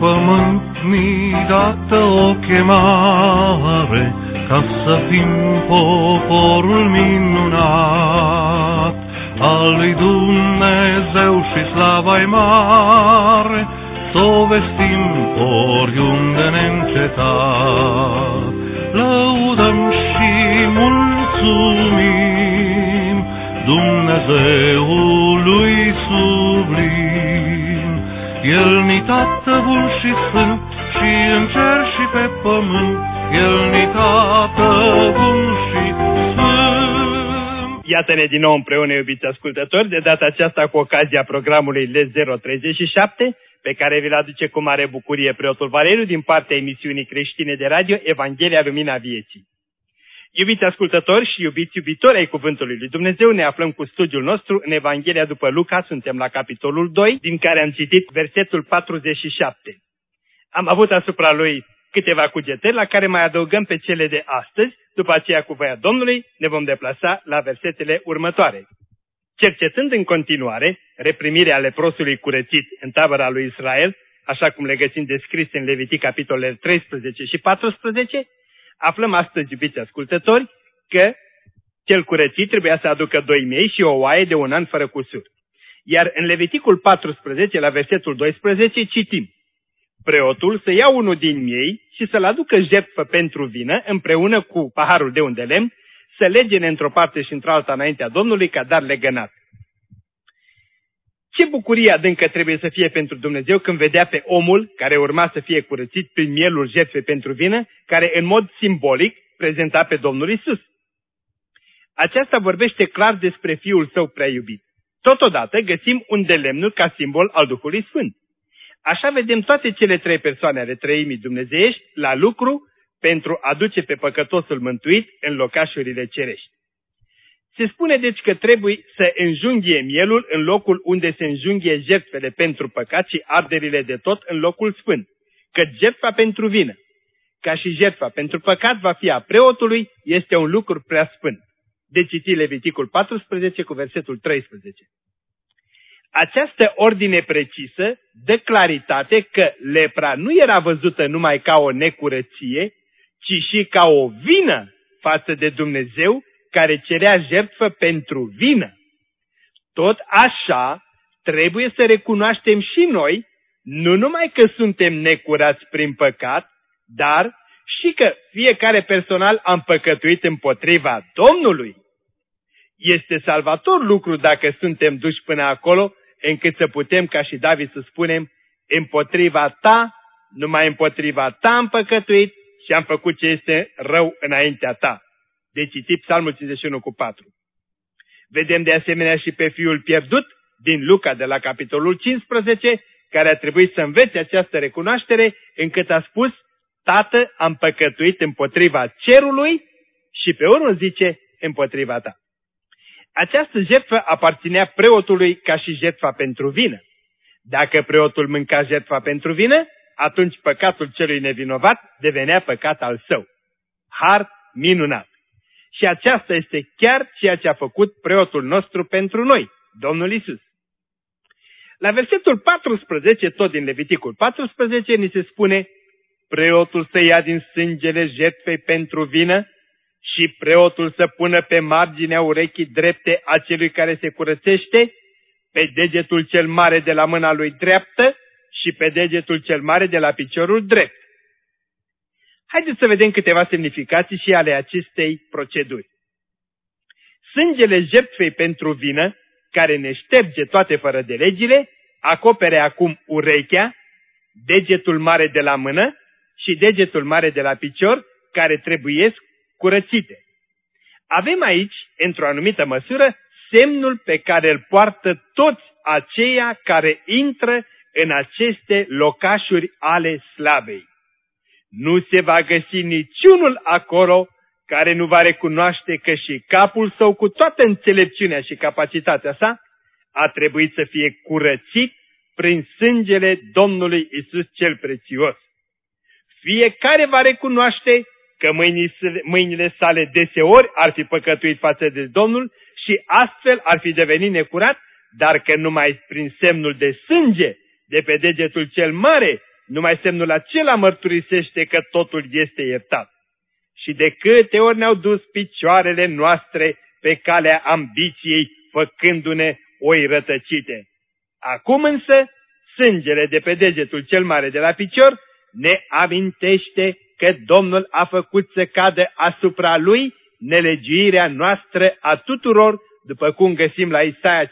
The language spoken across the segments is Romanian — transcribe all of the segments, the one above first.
pământ mi-i dată o chemare, ca să fim poporul minunat al lui Dumnezeu și slava-i mare, s-o vestim oriunde neîncetat. Lăudăm și mulțumim Dumnezeului sublim. El ni Tată bun și sfânt, și în cer și pe pământ, El ni Tată bun și sfânt. Iată-ne din nou împreună, iubiți ascultători, de data aceasta cu ocazia programului L037, pe care vi-l aduce cu mare bucurie preotul Valeriu din partea emisiunii creștine de radio Evanghelia Lumina Vieții. Iubiți ascultători și iubiți iubitori ai Cuvântului lui Dumnezeu, ne aflăm cu studiul nostru în Evanghelia după Luca, suntem la capitolul 2, din care am citit versetul 47. Am avut asupra lui câteva cugetări, la care mai adăugăm pe cele de astăzi, după aceea cu voia Domnului ne vom deplasa la versetele următoare. Cercetând în continuare reprimirea leprosului curățit în tabăra lui Israel, așa cum le găsim descrise în Levitic capitolele 13 și 14, aflăm astăzi, iubiți ascultători, că cel curățit trebuia să aducă 2 miei și o oaie de 1 an fără cusur. Iar în Leviticul 14, la versetul 12, citim: preotul să ia unul din miei și să-l aducă jertfă pentru vină, împreună cu paharul de unde lemn, să legene într-o parte și într-alta înaintea Domnului ca dar legănat. Ce bucurie adâncă trebuie să fie pentru Dumnezeu când vedea pe omul care urma să fie curățit prin mielul jertfei pentru vină, care în mod simbolic prezenta pe Domnul Isus. Aceasta vorbește clar despre Fiul Său prea iubit. Totodată găsim un de lemnul ca simbol al Duhului Sfânt. Așa vedem toate cele 3 persoane ale treimii dumnezeiești la lucru pentru a duce pe păcătosul mântuit în locașurile cerești. Se spune deci că trebuie să înjunghie mielul în locul unde se înjunghie jertfele pentru păcat și arderile de tot în locul sfânt, că jertfa pentru vină, ca și jertfa pentru păcat va fi a preotului, este un lucru prea sfânt. De citi Leviticul 14 cu versetul 13. Această ordine precisă dă claritate că lepra nu era văzută numai ca o necurăție, ci și ca o vină față de Dumnezeu, care cerea jertfă pentru vină. Tot așa trebuie să recunoaștem și noi, nu numai că suntem necurați prin păcat, dar și că fiecare personal am păcătuit împotriva Domnului. Este salvator lucru dacă suntem duși până acolo, încât să putem, ca și David, să spunem: împotriva ta, numai împotriva ta am păcătuit și am făcut ce este rău înaintea ta. De citit Psalmul 51 cu 4. Vedem de asemenea și pe fiul pierdut din Luca de la capitolul 15, care a trebuit să învețe această recunoaștere, încât a spus: Tată, am păcătuit împotriva cerului și pe urmă zice: împotriva ta. Această jertfă aparținea preotului ca și jertfa pentru vină. Dacă preotul mânca jertfa pentru vină, atunci păcatul celui nevinovat devenea păcat al său. Har minunat! Și aceasta este chiar ceea ce a făcut preotul nostru pentru noi, Domnul Isus. La versetul 14, tot din Leviticul 14, ni se spune: preotul să ia din sângele jertfei pentru vină și preotul să pună pe marginea urechii drepte a celui care se curățește, pe degetul cel mare de la mâna lui dreaptă și pe degetul cel mare de la piciorul drept. Haideți să vedem câteva semnificații și ale acestei proceduri. Sângele jertfei pentru vină, care ne șterge toate fără de legile, acopere acum urechea, degetul mare de la mână și degetul mare de la picior, care trebuiesc curățite. Avem aici, într-o anumită măsură, semnul pe care îl poartă toți aceia care intră în aceste locașuri ale slavei. Nu se va găsi niciunul acolo care nu va recunoaște că și capul său, cu toată înțelepciunea și capacitatea sa, a trebuit să fie curățit prin sângele Domnului Isus cel prețios. Fiecare va recunoaște că mâinile sale deseori ar fi păcătuit față de Domnul și astfel ar fi devenit necurat, dar că numai prin semnul de sânge de pe degetul cel mare numai semnul acela mărturisește că totul este iertat. Și de câte ori ne-au dus picioarele noastre pe calea ambiției, făcându-ne oi rătăcite. Acum însă, sângele de pe degetul cel mare de la picior ne amintește că Domnul a făcut să cadă asupra lui nelegiuirea noastră a tuturor, după cum găsim la Isaia 53:5.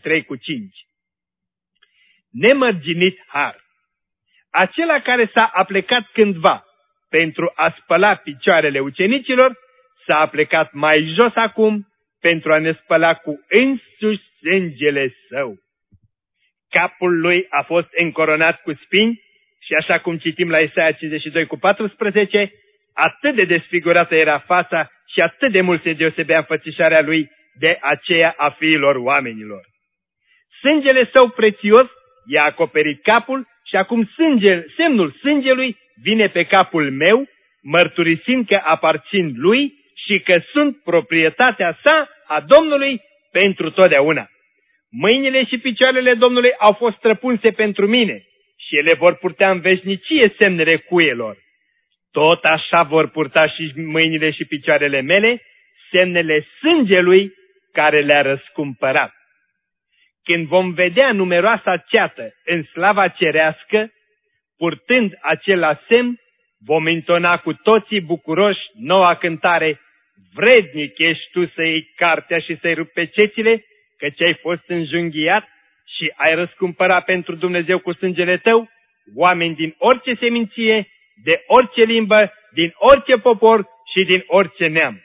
Nemărginit har. Acela care s-a aplecat cândva pentru a spăla picioarele ucenicilor, s-a aplecat mai jos acum pentru a ne spăla cu însuși sângele său. Capul lui a fost încoronat cu spini și așa cum citim la Isaia 52:14, atât de desfigurată era fața și atât de mult se deosebea înfățișarea lui de aceea a fiilor oamenilor. Sângele său prețios i-a acoperit capul și acum semnul sângelui vine pe capul meu, mărturisind că aparțin lui și că sunt proprietatea sa, a Domnului, pentru totdeauna. Mâinile și picioarele Domnului au fost străpunse pentru mine și ele vor purta în veșnicie semnele cuielor. Tot așa vor purta și mâinile și picioarele mele semnele sângelui care le-a răscumpărat. Când vom vedea numeroasa ceată în slava cerească, purtând acela semn, vom intona cu toții bucuroși noua cântare: vrednic ești tu să iei cartea și să-i rupi pe cețile, căci ai fost înjunghiat și ai răscumpărat pentru Dumnezeu cu sângele tău oameni din orice seminție, de orice limbă, din orice popor și din orice neam.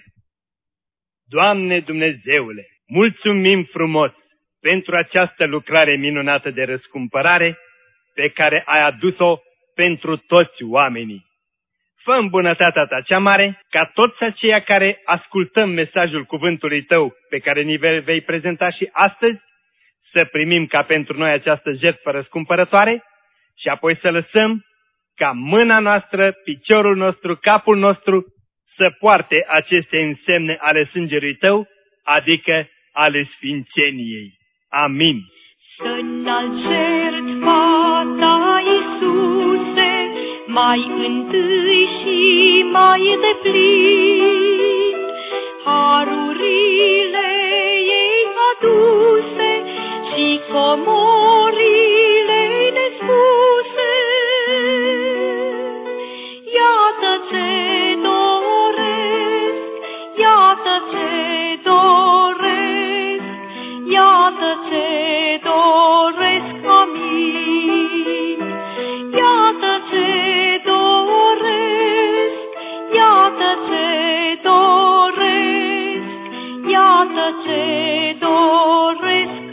Doamne Dumnezeule, mulțumim frumos pentru această lucrare minunată de răscumpărare pe care ai adus-o pentru toți oamenii. Fă în bunătatea ta cea mare ca toți aceia care ascultăm mesajul cuvântului tău pe care ni vei prezenta și astăzi, să primim ca pentru noi această jertfă răscumpărătoare și apoi să lăsăm ca mâna noastră, piciorul nostru, capul nostru să poarte aceste însemne ale sângelui tău, adică ale sfințeniei. Amin. Să-nalt jertfa ta, Iisuse, mai întâi și mai deplin, harurile ei aduse și comorile nespuse. Iată-ce doresc, iată-ce doresc, iată-ce doresc, amin. Iată-ce doresc, iată-ce doresc, iată-ce doresc,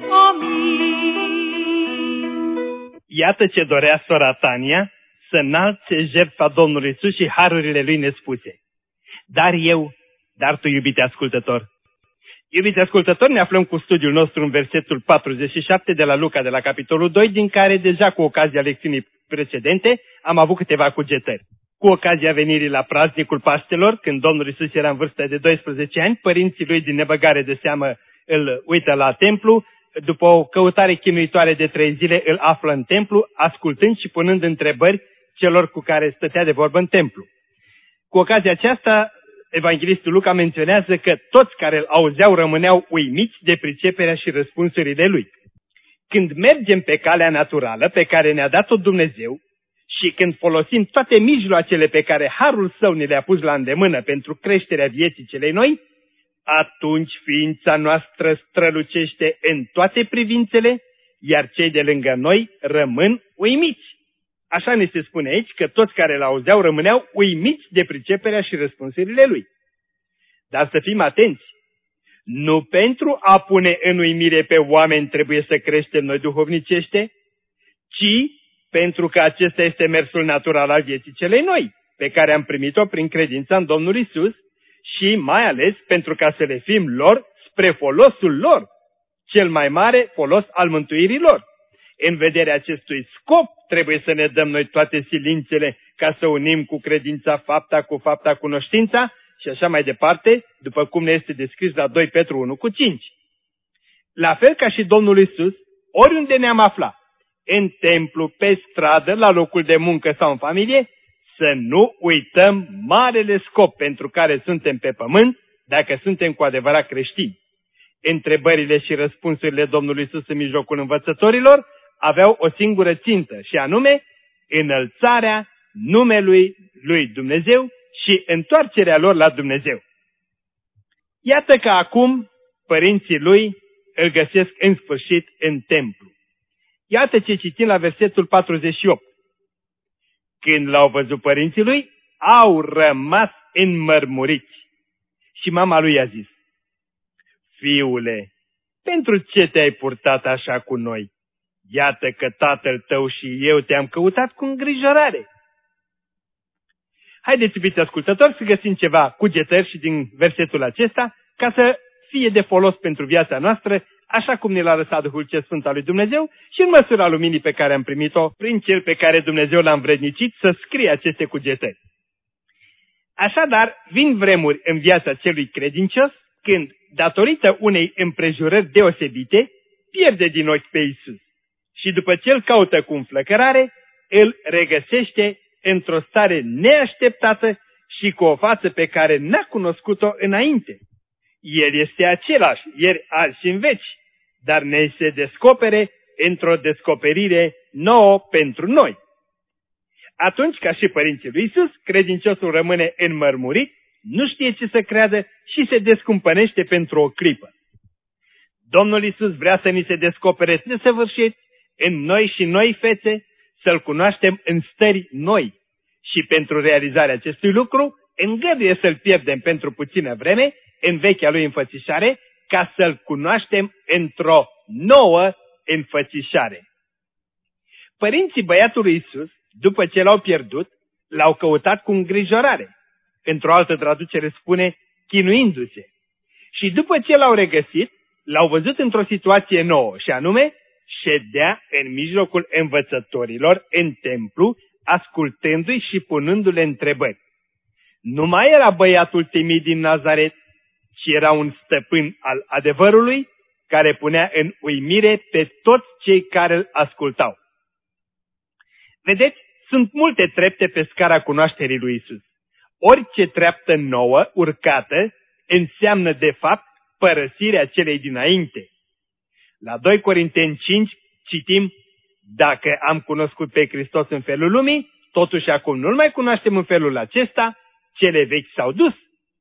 amin. Iată ce dorea sora Tania, să înalțe jertfa Domnului Iisus și harurile lui nespuse. Dar tu, iubite ascultător, ne aflăm cu studiul nostru în versetul 47 de la Luca, de la capitolul 2, din care deja cu ocazia lecțiunii precedente am avut câteva cugetări. Cu ocazia venirii la praznicul Paștelor, când Domnul Iisus era în vârstă de 12 ani, părinții lui din nebăgare de seamă îl uită la templu, după o căutare chinuitoare de 3 zile îl află în templu, ascultând și punând întrebări celor cu care stătea de vorbă în templu. Cu ocazia aceasta, evanghelistul Luca menționează că toți care îl auzeau rămâneau uimiți de priceperea și răspunsurile lui. Când mergem pe calea naturală pe care ne-a dat-o Dumnezeu și când folosim toate mijloacele pe care harul său ne le-a pus la îndemână pentru creșterea vieții celei noi, atunci ființa noastră strălucește în toate privințele, iar cei de lângă noi rămân uimiți. Așa ne se spune aici că toți care l-auzeau rămâneau uimiți de priceperea și răspunsurile lui. Dar să fim atenți, nu pentru a pune în uimire pe oameni trebuie să creștem noi duhovnicește, ci pentru că acesta este mersul natural al vieții celei noi, pe care am primit-o prin credința în Domnul Iisus și mai ales pentru ca să le fim lor spre folosul lor, cel mai mare folos al mântuirii lor. În vederea acestui scop trebuie să ne dăm noi toate silințele ca să unim cu credința fapta cu fapta cunoștința și așa mai departe, după cum ne este descris la 2 Petru 1:5. La fel ca și Domnul Iisus, oriunde ne-am aflat, în templu, pe stradă, la locul de muncă sau în familie, să nu uităm marele scop pentru care suntem pe pământ, dacă suntem cu adevărat creștini. Întrebările și răspunsurile Domnului Iisus în mijlocul învățătorilor aveau o singură țintă, și anume înălțarea numelui lui Dumnezeu și întoarcerea lor la Dumnezeu. Iată că acum părinții lui îl găsesc în sfârșit în templu. Iată ce citim la versetul 48. Când l-au văzut părinții lui, au rămas înmărmuriți. Și mama lui i-a zis: Fiule, pentru ce te-ai purtat așa cu noi? Iată că tatăl tău și eu te-am căutat cu îngrijorare. Haideți, iubiți ascultători, să găsim ceva cugetări și din versetul acesta, ca să fie de folos pentru viața noastră, așa cum ne l-a lăsat Duhul cel Sfânt al lui Dumnezeu și în măsura luminii pe care am primit-o prin Cel pe care Dumnezeu l-a învrednicit să scrie aceste cugetări. Așadar, vin vremuri în viața celui credincios când, datorită unei împrejurări deosebite, pierde din ochi pe Iisus și după ce îl caută cu înflăcărare, îl regăsește într-o stare neașteptată și cu o față pe care n-a cunoscut-o înainte. El este același, ieri, azi și în veci, dar ne se descopere într-o descoperire nouă pentru noi. Atunci, ca și părinții lui Iisus, credinciosul rămâne înmărmurit, nu știe ce să creadă și se descumpănește pentru o clipă. Domnul Iisus vrea să ni se descopere desăvârșit în noi și noi fețe, să-L cunoaștem în stări noi. Și pentru realizarea acestui lucru, îngăduie să-L pierdem pentru puțină vreme în vechea Lui înfățișare, ca să-L cunoaștem într-o nouă înfățișare. Părinții băiatului Iisus, după ce L-au pierdut, L-au căutat cu îngrijorare. Într-o altă traducere spune, chinuindu-se. Și după ce L-au regăsit, L-au văzut într-o situație nouă, și anume, ședea în mijlocul învățătorilor în templu, ascultându-i și punându-le întrebări. Nu mai era băiatul timid din Nazaret, ci era un stăpân al adevărului, care punea în uimire pe toți cei care îl ascultau. Vedeți, sunt multe trepte pe scara cunoașterii lui Iisus. Orice treaptă nouă, urcată, înseamnă de fapt părăsirea celei dinainte. La 2 Corinteni 5 citim, dacă am cunoscut pe Hristos în felul lumii, totuși acum nu-L mai cunoaștem în felul acesta, cele vechi s-au dus.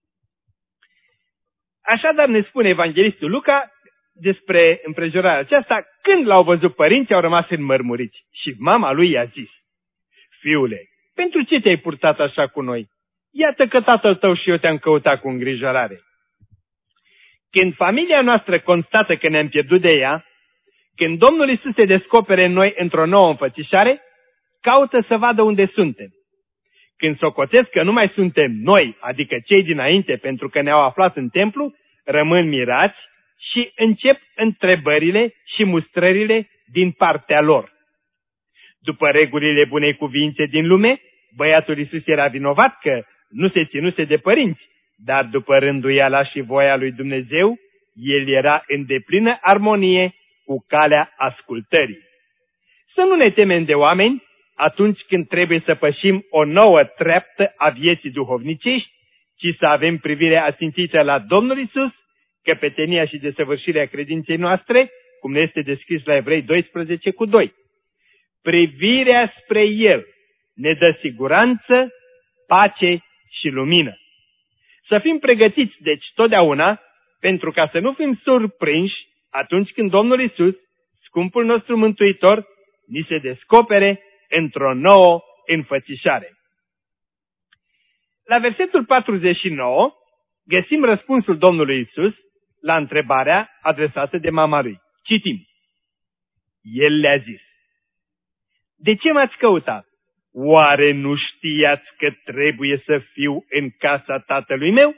Așadar ne spune evanghelistul Luca despre împrejurarea aceasta, când l-au văzut părinții, au rămas înmărmuriți. Și mama lui i-a zis: Fiule, pentru ce te-ai purtat așa cu noi? Iată că tatăl tău și eu te-am căutat cu îngrijorare. Când familia noastră constată că ne-am pierdut de ea, când Domnul Iisus se descopere în noi într-o nouă înfățișare, caută să vadă unde suntem. Când socotesc că nu mai suntem noi, adică cei dinainte, pentru că ne-au aflat în templu, rămân mirați și încep întrebările și mustrările din partea lor. După regulile bunei cuvințe din lume, băiatul Iisus era vinovat că nu se ținuse de părinți, dar după rânduiala și voia lui Dumnezeu, el era în deplină armonie cu calea ascultării. Să nu ne temem de oameni atunci când trebuie să pășim o nouă treaptă a vieții duhovnicești, ci să avem privirea ațintită la Domnul Iisus, căpetenia și desăvârșirea credinței noastre, cum ne este descris la Evrei 12:2. Privirea spre El ne dă siguranță, pace și lumină. Să fim pregătiți, deci, totdeauna, pentru ca să nu fim surprinși atunci când Domnul Iisus, scumpul nostru Mântuitor, ni se descopere într-o nouă înfățișare. La versetul 49 găsim răspunsul Domnului Iisus la întrebarea adresată de mama lui. Citim. El le-a zis: De ce m-ați căutat? Oare nu știați că trebuie să fiu în casa tatălui meu?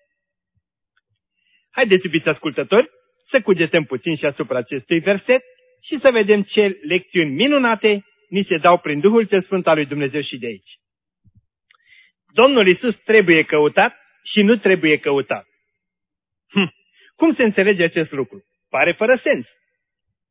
Haideți, iubiți ascultători, să cugetăm puțin și asupra acestui verset și să vedem ce lecțiuni minunate ni se dau prin Duhul cel Sfânt al lui Dumnezeu și de aici. Domnul Iisus trebuie căutat și nu trebuie căutat. Cum se înțelege acest lucru? Pare fără sens.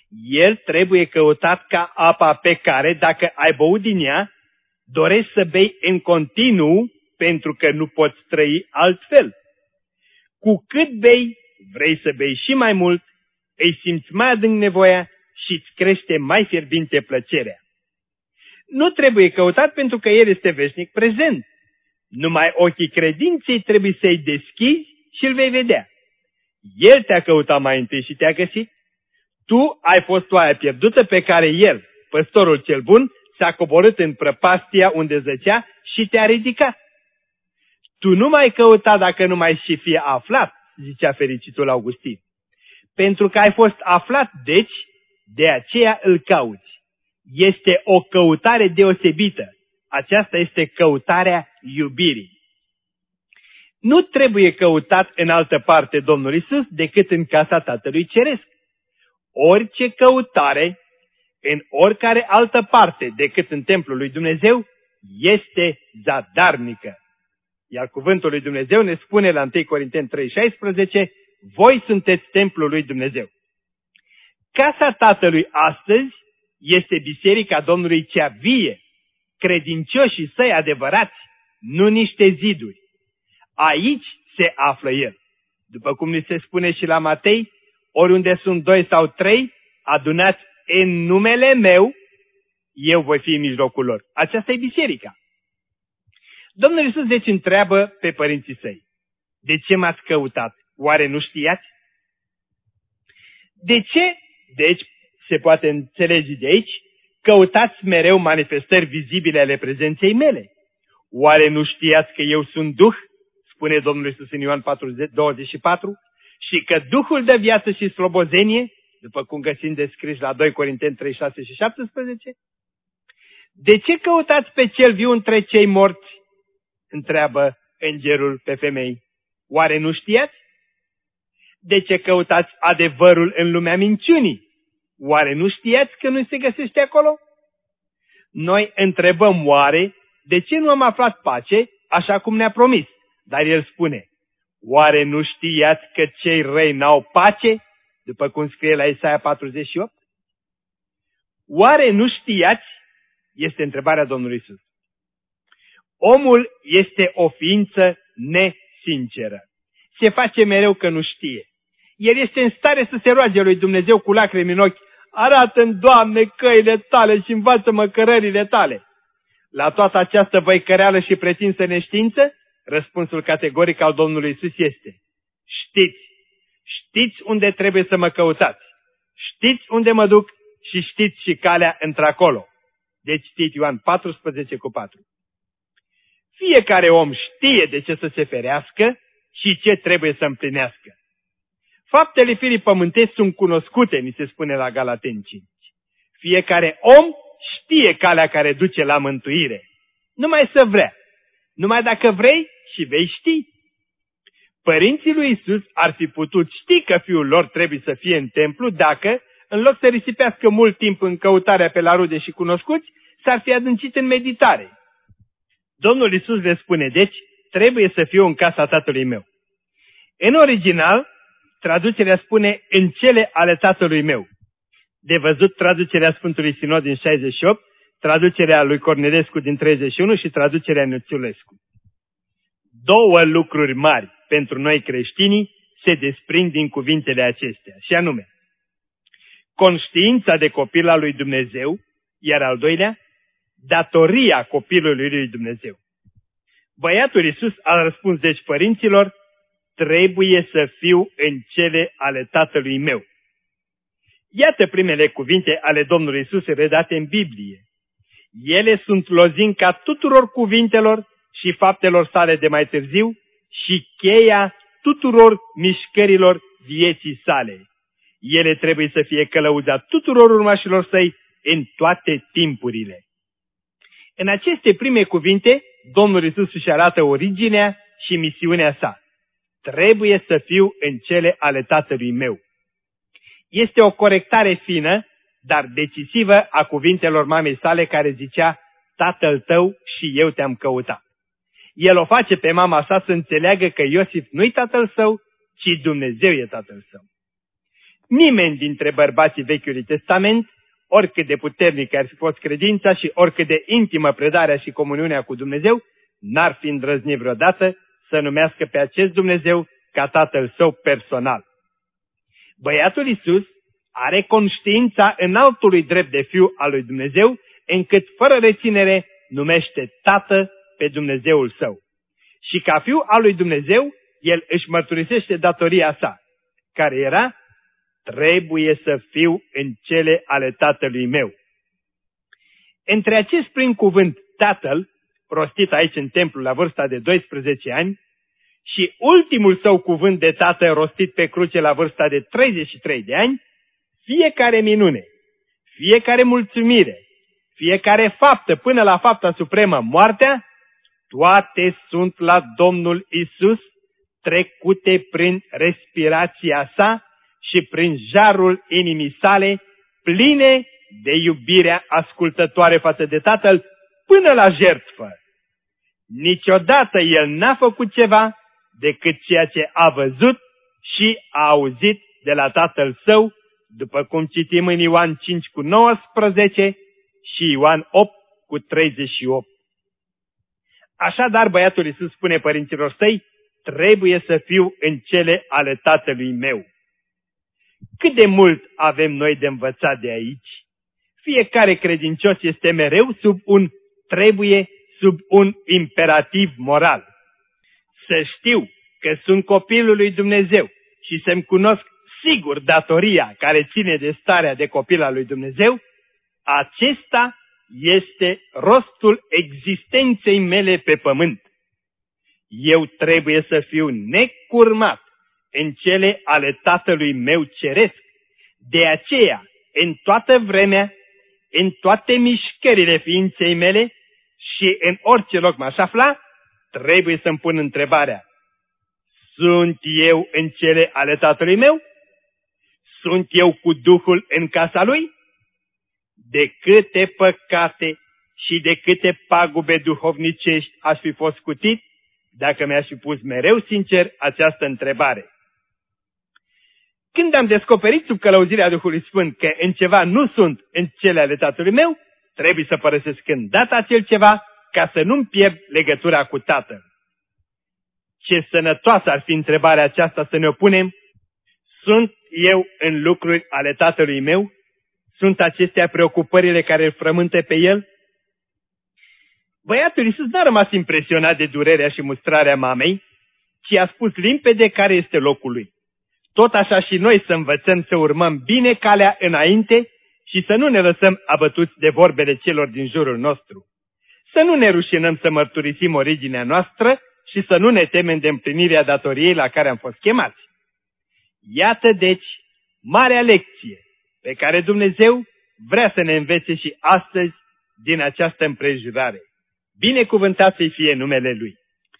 El trebuie căutat ca apa pe care, dacă ai băut din ea, dorești să bei în continuu, pentru că nu poți trăi altfel. Cu cât bei, vrei să bei și mai mult, îi simți mai adânc nevoia și îți crește mai fierbinte plăcerea. Nu trebuie căutat pentru că El este veșnic prezent. Numai ochii credinței trebuie să-i deschizi și îl vei vedea. El te-a căutat mai întâi și te-a găsit. Tu ai fost oaia pierdută pe care El, păstorul cel bun, s-a coborât în prăpastia unde zăcea și te-a ridicat. Tu nu mai căuta dacă nu mai și fie aflat, zicea fericitul Augustin. Pentru că ai fost aflat, deci, de aceea îl cauți. Este o căutare deosebită. Aceasta este căutarea iubirii. Nu trebuie căutat în altă parte Domnul Iisus decât în casa Tatălui Ceresc. Orice căutare, în oricare altă parte decât în templul lui Dumnezeu, este zadarnică. Iar cuvântul lui Dumnezeu ne spune la 1 Corinteni 3,16, voi sunteți templul lui Dumnezeu. Casa Tatălui astăzi este biserica Domnului cea vie, credincioșii săi adevărați, nu niște ziduri. Aici se află El. După cum ni se spune și la Matei, oriunde sunt 2 sau 3, adunați în numele meu, eu voi fi în mijlocul lor. Aceasta e biserica. Domnul Iisus deci întreabă pe părinții săi, de ce m-ați căutat? Oare nu știați? De ce, deci, se poate înțelege de aici, căutați mereu manifestări vizibile ale prezenței mele? Oare nu știați că eu sunt Duh? Spune Domnul Iisus în Ioan 4:24, și că Duhul de viață și slobozenie, după cum găsim descris la 2 Corinteni 3:6 și 17? De ce căutați pe cel viu între cei morți? Întreabă îngerul pe femei. Oare nu știați? De ce căutați adevărul în lumea minciunii? Oare nu știați că nu se găsește acolo? Noi întrebăm oare de ce nu am aflat pace așa cum ne-a promis? Dar el spune, oare nu știați că cei răi n-au pace? După cum scrie la Isaia 48. Oare nu știați? Este întrebarea Domnului Iisus. Omul este o ființă nesinceră. Se face mereu că nu știe. El este în stare să se roage lui Dumnezeu cu lacrimi în ochi. Arată-mi, Doamne, căile tale și învață-mă cărările tale. La toată această văicăreală și pretinsă neștiință, răspunsul categoric al Domnului Iisus este: știți unde trebuie să mă căutați, știți unde mă duc și știți și calea într-acolo. Deci citiți Ioan 14:4. Fiecare om știe de ce să se ferească și ce trebuie să împlinească. Faptele firii pământești sunt cunoscute, ni se spune la Galateni 5. Fiecare om știe calea care duce la mântuire. Numai să vrea. Numai dacă vrei și vei ști. Părinții lui Iisus ar fi putut ști că fiul lor trebuie să fie în templu dacă, în loc să risipească mult timp în căutarea pe la rude și cunoscuți, s-ar fi adâncit în meditare. Domnul Iisus le spune, deci, trebuie să fiu în casa Tatălui meu. În original, traducerea spune în cele ale Tatălui meu. De văzut traducerea Sfântului Sinod din 68, traducerea lui Cornelescu din 31 și traducerea Nețulescu. Două lucruri mari pentru noi creștinii se desprind din cuvintele acestea, și anume, conștiința de copil al lui Dumnezeu, iar al doilea, datoria copilului lui Dumnezeu. Băiatul Iisus a răspuns deci părinților, trebuie să fiu în cele ale Tatălui meu. Iată primele cuvinte ale Domnului Iisus redate în Biblie. Ele sunt lozinca tuturor cuvintelor și faptelor sale de mai târziu și cheia tuturor mișcărilor vieții sale. Ele trebuie să fie călăuza tuturor urmașilor săi în toate timpurile. În aceste prime cuvinte, Domnul Iisus își arată originea și misiunea sa. Trebuie să fiu în cele ale Tatălui meu. Este o corectare fină, dar decisivă a cuvintelor mamei sale care zicea, Tatăl tău și eu te-am căutat. El o face pe mama sa să înțeleagă că Iosif nu-i tatăl său, ci Dumnezeu e tatăl său. Nimeni dintre bărbații Vechiului Testament, oricât de puternic ar fi fost credința și oricât de intimă predarea și comuniunea cu Dumnezeu, n-ar fi îndrăznit vreodată să numească pe acest Dumnezeu ca Tatăl Său personal. Băiatul Iisus are conștiința înaltului drept de Fiu al lui Dumnezeu, încât fără reținere numește Tată pe Dumnezeul Său. Și ca Fiu al lui Dumnezeu, El își mărturisește datoria sa, care era: trebuie să fiu în cele ale Tatălui meu. Între acest prim cuvânt Tatăl, rostit aici în templu la vârsta de 12 ani, și ultimul său cuvânt de Tată rostit pe cruce la vârsta de 33 de ani, fiecare minune, fiecare mulțumire, fiecare faptă până la fapta supremă, moartea, toate sunt la Domnul Iisus, trecute prin respirația sa și prin jarul inimii sale, pline de iubirea ascultătoare față de Tatăl până la jertfă. Niciodată El n-a făcut ceva decât ceea ce a văzut și a auzit de la Tatăl Său, după cum citim în Ioan 5:19 și Ioan 8:38. Așadar, băiatul Iisus spune părinților săi: trebuie să fiu în cele ale Tatălui meu. Cât de mult avem noi de învățat de aici? Fiecare credincios este mereu sub un trebuie, sub un imperativ moral. Să știu că sunt copilul lui Dumnezeu și să-mi cunosc sigur datoria care ține de starea de copil al lui Dumnezeu, acesta este rostul existenței mele pe pământ. Eu trebuie să fiu necurmat în cele ale Tatălui meu ceresc. De aceea, în toată vremea, în toate mișcările ființei mele și în orice loc m-aș afla, trebuie să-mi pun întrebarea: sunt eu în cele ale Tatălui meu? Sunt eu cu Duhul în casa Lui? De câte păcate și de câte pagube duhovnicești aș fi fost scutit dacă mi-aș fi pus mereu sincer această întrebare. Când am descoperit sub călăuzirea Duhului Sfânt că în ceva nu sunt în cele ale Tatălui meu, trebuie să părăsesc îndată acel ceva ca să nu-mi pierd legătura cu Tatăl. Ce sănătoasă ar fi întrebarea aceasta să ne o punem: sunt eu în lucruri ale Tatălui meu? Sunt acestea preocupările care îl frământă pe el? Băiatul Iisus n-a rămas impresionat de durerea și mustrarea mamei, ci a spus limpede care este locul lui. Tot așa și noi să învățăm să urmăm bine calea înainte și să nu ne lăsăm abătuți de vorbele celor din jurul nostru. Să nu ne rușinăm să mărturisim originea noastră și să nu ne temem de împlinirea datoriei la care am fost chemați. Iată deci marea lecție pe care Dumnezeu vrea să ne învețe și astăzi din această împrejurare. Binecuvântat să-i fie numele Lui.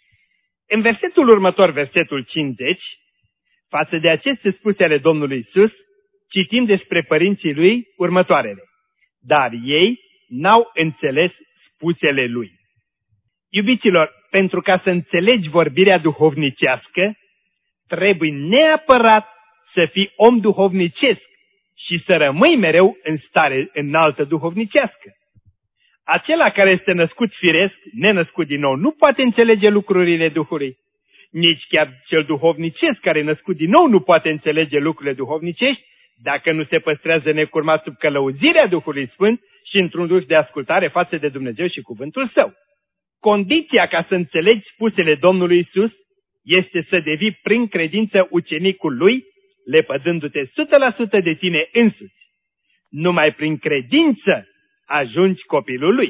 În versetul următor, versetul 50, față de aceste spuse ale Domnului Iisus, citim despre părinții Lui următoarele: dar ei n-au înțeles spusele Lui. Iubiților, pentru ca să înțelegi vorbirea duhovnicească, trebuie neapărat să fii om duhovnicesc și să rămâi mereu în stare înaltă duhovnicească. Acela care este născut firesc, nenăscut din nou, nu poate înțelege lucrurile Duhului. Nici chiar cel duhovnicesc care e născut din nou nu poate înțelege lucrurile duhovnicești dacă nu se păstrează necurmat sub călăuzirea Duhului Sfânt și într-un duh de ascultare față de Dumnezeu și cuvântul Său. Condiția ca să înțelegi spusele Domnului Iisus este să devii prin credință ucenicul Lui, lepădându-te 100% de tine însuți. Numai prin credință ajungi copilul Lui.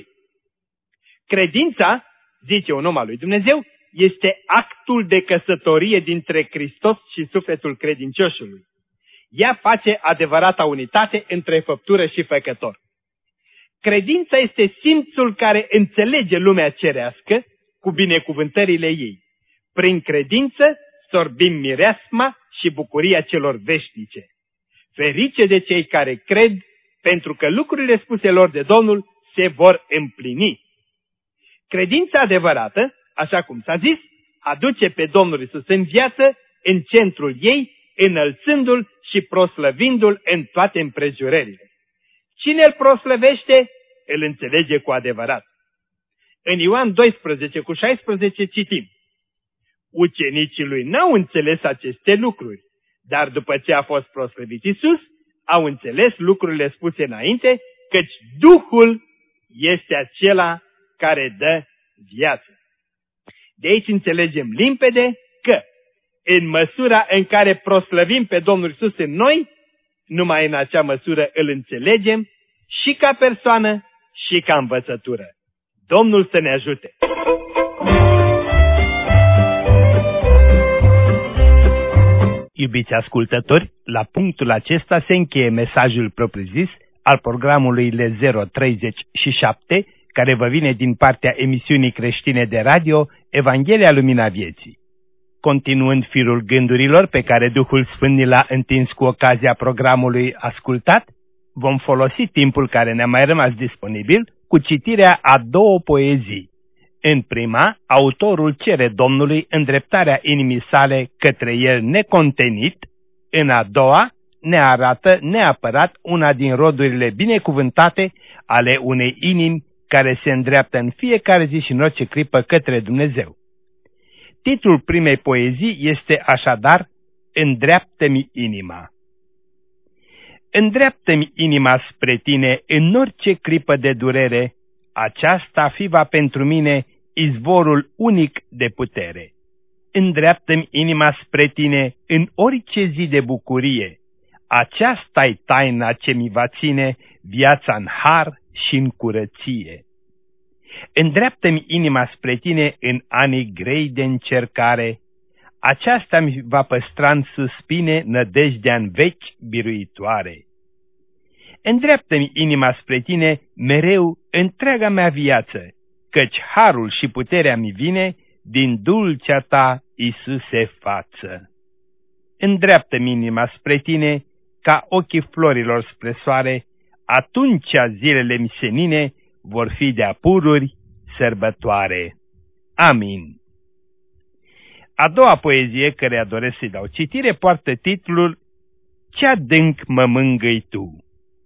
Credința, zice un om al lui Dumnezeu, este actul de căsătorie dintre Hristos și sufletul credinciosului. Ea face adevărata unitate între făptură și făcător. Credința este simțul care înțelege lumea cerească cu binecuvântările ei. Prin credință sorbim mireasma și bucuria celor veșnice. Ferice de cei care cred, pentru că lucrurile spuse lor de Domnul se vor împlini. Credința adevărată, așa cum s-a zis, aduce pe Domnul Iisus în viață, în centrul ei, înălțându-L și proslăvindu-L în toate împrejurările. Cine îl proslăvește, îl înțelege cu adevărat. În Ioan 12:16 citim: ucenicii lui n-au înțeles aceste lucruri, dar după ce a fost proslăvit Iisus, au înțeles lucrurile spuse înainte, căci Duhul este acela care dă viață. De aici înțelegem limpede că, în măsura în care proslăvim pe Domnul Iisus în noi, numai în acea măsură îl înțelegem și ca persoană și ca învățătură. Domnul să ne ajute! Iubiți ascultători, la punctul acesta se încheie mesajul propriu-zis al programului L037, care vă vine din partea emisiunii creștine de radio Evanghelia Lumina Vieții. Continuând firul gândurilor pe care Duhul Sfânt ni l-a întins cu ocazia programului ascultat, vom folosi timpul care ne-a mai rămas disponibil cu citirea a două poezii. În prima, autorul cere Domnului îndreptarea inimii sale către el necontenit, în a doua, ne arată neapărat una din rodurile binecuvântate ale unei inimi care se îndreaptă în fiecare zi și în orice clipă către Dumnezeu. Titlul primei poezii este așadar Îndreaptă-mi inima. Îndreaptă-mi inima spre tine în orice clipă de durere, aceasta fi va pentru mine izvorul unic de putere. Îndreaptă-mi inima spre tine în orice zi de bucurie, aceasta-i taina ce mi va ține viața în har și în curăție. Îndreaptă-mi inima spre tine în anii grei de încercare, aceasta mi va păstra în suspine nădejdea în vechi biruitoare. Îndreaptă-mi inima spre tine mereu întreaga mea viață, căci harul și puterea mi vine din dulcea ta, Iisuse, față. Îndreaptă-mi inima spre tine ca ochii florilor spre soare, atunci zilele mi senine vor fi de-a pururi sărbătoare. Amin. A doua poezie, căreia doresc să-i dau citire, poartă titlul Ce adânc mă mângâi tu.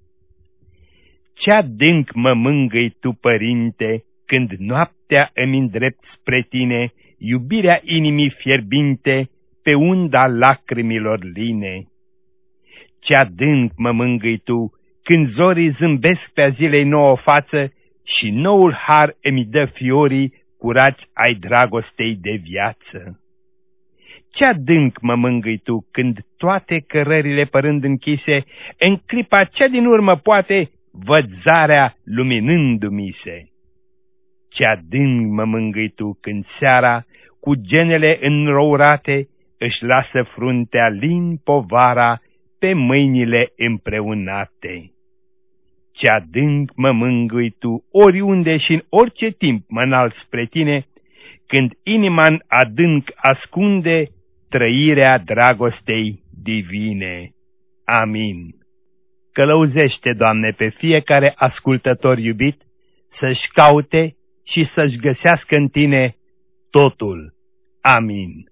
Ce adânc mă mângâi tu, Părinte, când noaptea îmi îndrept spre tine iubirea inimii fierbinte pe unda lacrimilor line. Ce adânc mă mângâi tu, când zorii zâmbesc pe-a zilei nouă față și noul har îmi dă fiorii curați ai dragostei de viață. Ce adânc mă mângâi tu, când toate cărările părând închise, în clipa cea din urmă poate văd zarea luminându-mi se. Ce adânc mă mângâi tu, când seara, cu genele înrourate, își lasă fruntea lin povara pe mâinile împreunate. Ce adânc mă mângâi tu, oriunde și în orice timp mă înalt spre tine, când inima-n adânc ascunde trăirea dragostei divine. Amin. Călăuzește, Doamne, pe fiecare ascultător iubit să-și caute și să-și găsească în tine totul. Amin.